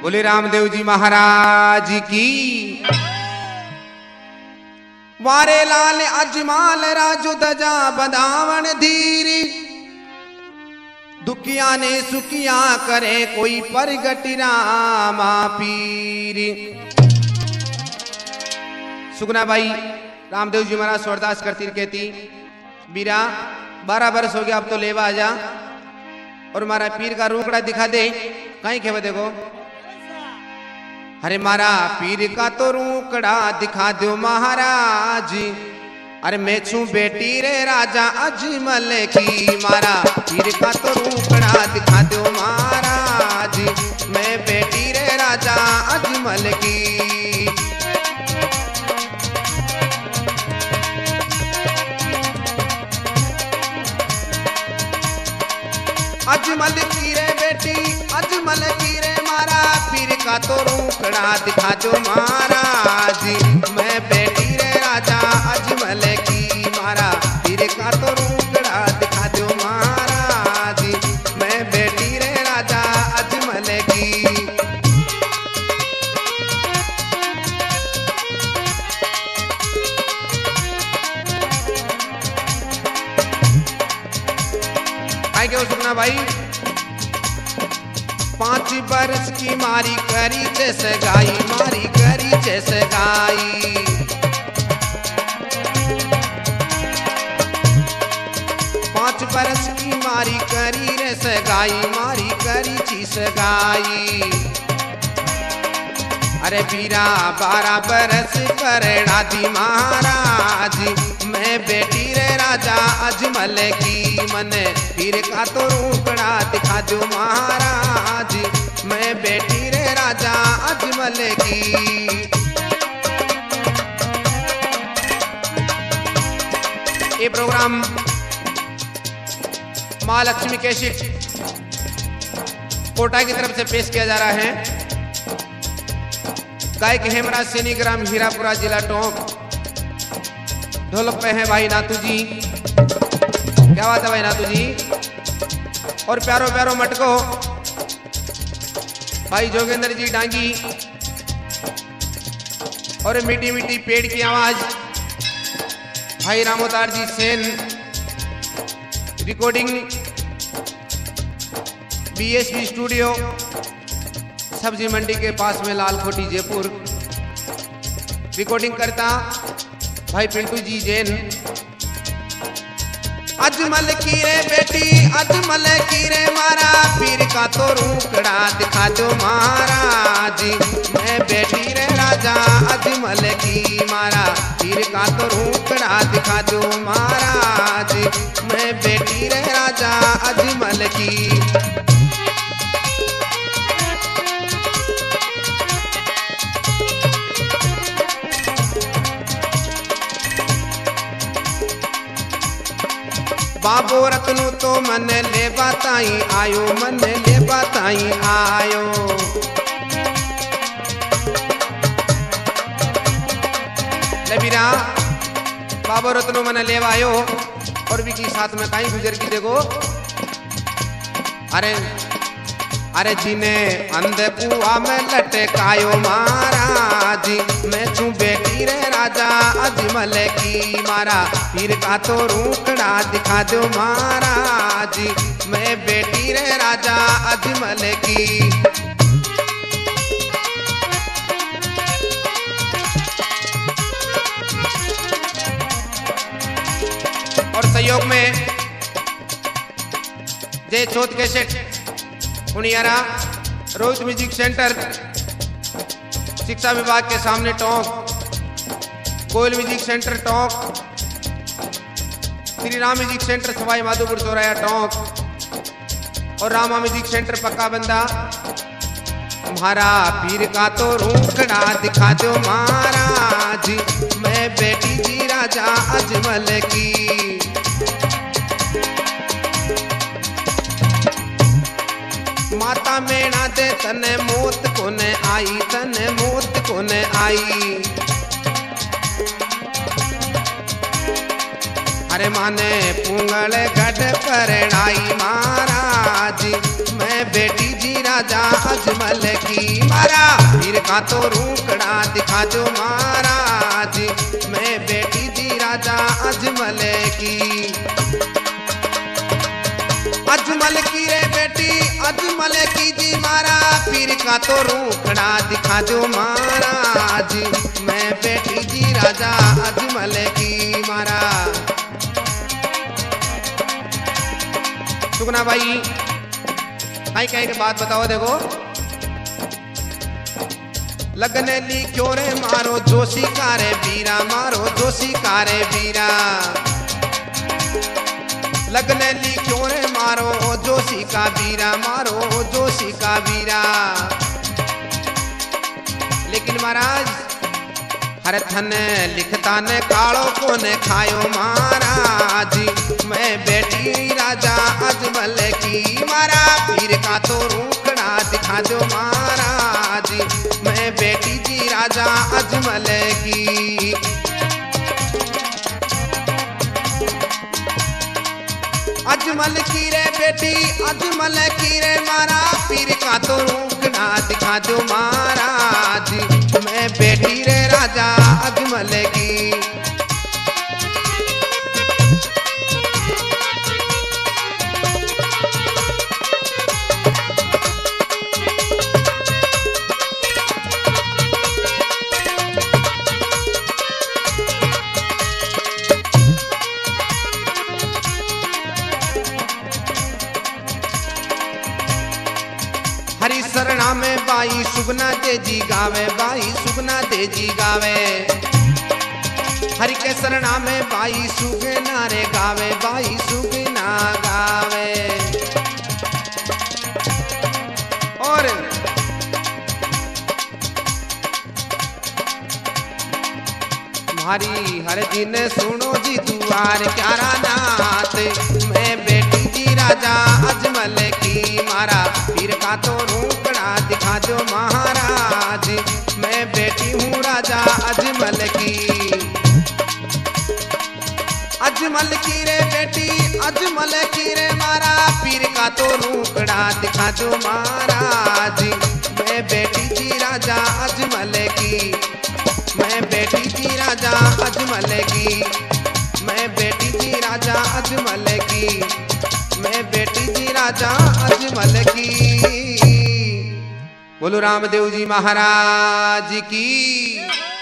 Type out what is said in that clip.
बोले रामदेव जी महाराज की। वारे लाल अजमाल राजू दजा बदावन धीरी, दुखिया ने सुखिया करे कोई परगटी रामा पीरी। सुगना भाई रामदेव जी महाराज स्वरदास करती कहती, बीरा 12 बरस हो गया, अब तो लेवा आ जा और मारा पीर का रोकड़ा दिखा दे। कहीं खेवे देखो, अरे मारा पीर का तो रोकड़ा दिखा दो महाराज। अरे मैं छू बेटी रे राजा अजमल की, मारा पीर का तो रोकड़ा दिखा दो महाराज। मैं बेटी रे राजा अजमल की। अजमल की रे बेटी अजमल की रे, मारा पीर का तो रोकड़ा दिखा दो महाराज। मैं बेटी रे राजा अजमल की, मारा पीर का तो रोकड़ा दिखा दो महाराज। मैं बेटी रे राजा अजमल की। आई क्यों सुनना भाई, 5 बरस की मारी करी जैसे गाई, मारी करी जैसे गाई। 5 बरस की मारी करी जैसे गाई, मारी करी चीस गाई। अरे बीरा 12 बरस पर दादी महाराज। मैं बेटी रे राजा अजमल की, मने पीर का तो रोकड़ा दिखा दो महाराज। मैं बेटी रे राजा अजमल की। ये प्रोग्राम मां लक्ष्मी कैसेट कोटा की तरफ से पेश किया जा रहा है। गायक हेमराज सैनी, ग्राम हीरापुरा, जिला टोंक। ढोलक पे है भाई नातू जी, क्या बात है भाई नातू जी। और प्यारो प्यारो मटको भाई जोगेंद्र जी डांगी। और मीठी मीठी पेड़ की आवाज भाई Ramotar ji Sen. Recording BSB studio, सब्जी मंडी के पास में, लालकोटी, जयपुर। रिकॉर्डिंग करता भाई पिंटू जी जैन। अजमल की रे बेटी अजमल की रे, मारा पीर का तो रोकड़ा दिखा दो महाराज। मैं बेटी रे राजा अजमल की, मारा पीर का तो रोकड़ा दिखा दो महाराज। मैं बेटी रे राजा अजमल की। बाबो रत्नु तो मन ले बताई आयो, मन ले बताई आयो। लबीरा बाबो रत्नु मन ले आयो और भी की साथ में कहीं गुजर की देखो। अरे अरे जिन्हें अंधे कुआ में लटकायो महाराज। मैं छू बेटी रे राजा अजमल की, मारा पीर का तो रोकड़ा दिखा दो महाराज। मैं बेटी रे राजा अजमल की। और सहयोग में Jai Chauth cassette Uniyara, Rohit music centre शिक्षा विभाग के सामने Tonk, Koyal music centre Tonk, Shri Ram music centre Sawai Madhopur चौराया टोंक और रामा म्यूजिक सेंटर पक्का बंदा। तुम्हारा पीर का तो रोकड़ा दिखा दो महाराज। मैं बेटी जी राजा अजमल की। माता मेणा दे तने मौत कोने आई, तने मौत कोने आई। अरे माने पुंगल गढ़ परणाई महाराज। मैं बेटी जी राजा अजमल की। का तो रूकड़ा दिखा दो महाराज, मैं बेटी जी राजा अजमल की। अजमल की रे बेटी अजमल की जी मारा, पीर का तो रूखड़ा दिखा दो महाराज, मैं बेटी जी राजा अजमल की मारा। सुगना भाई आई कहे के बात बताओ देखो। लगने ली क्यों रे मारो जोशी कारे बीरा, मारो जोशी कारे बीरा। लगने ली क्यों रे मारो जोशी का बीरा, मारो जोशी का बीरा। लेकिन महाराज हर थन लिखता ने कालो को ने खायो महाराज, मैं बेटी राजा अजमल की मारा, पीर का तो रूकड़ा दिखा दो महाराज, मैं बेटी जी राजा अजमल की। अजमल की रे बेटी अजमल की रे मारा, पीर का तो रूकड़ा दिखा दो महाराज, मैं बेटी रे राजा अजमल की। हरी शरणा में बाई सुगना दे जी गावे, बाई सुगना दे जी गावे। हरि के शरणा में बाई सुगना रे गावे, बाई सुगना गावे। और हमारी हर जी ने सुनो जी दुआर क्यारा नाथ, मैं बेटी जी राजा अजमल की मारा, पीर का तो रूकड़ा दिखा दो महाराज, मैं बेटी हूँ राजा अजमल की। अजमल की रे बेटी अजमल की रे मारा, पीर का तो रूकड़ा दिखा दो महाराज, मैं बेटी जी राजा अजमल की, मैं बेटी जी राजा अजमल की, मैं बेटी जी राजा अजमल की, मैं बेटी जी राजा अजमल की। बोलो रामदेव जी महाराज की।